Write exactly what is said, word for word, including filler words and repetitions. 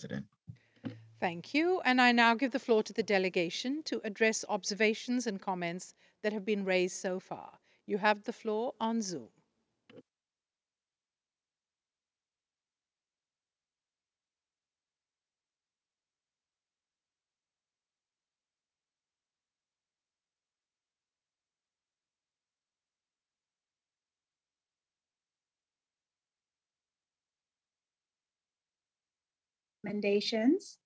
President. Thank you. And I now give the floor to the delegation to address observations and comments that have been raised so far. You have the floor on Zoom. Recommendations.